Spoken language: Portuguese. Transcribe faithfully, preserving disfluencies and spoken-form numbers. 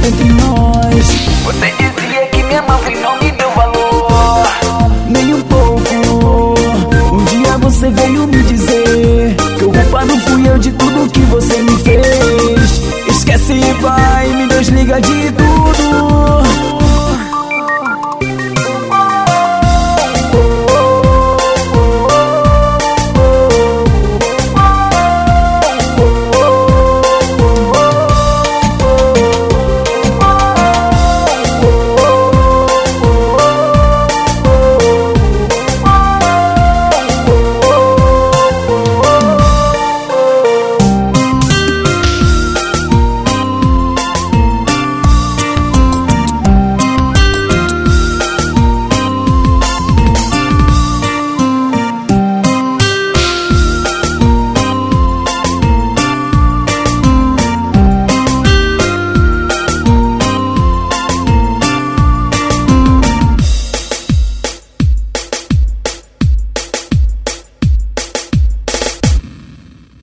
entre nós. Você dizia que me amava e não me deu valor, nem um pouco. Um dia você veio me dizer que o culpado fui eu de tudo que você me fez. Esquece, vai, me desliga de tudo.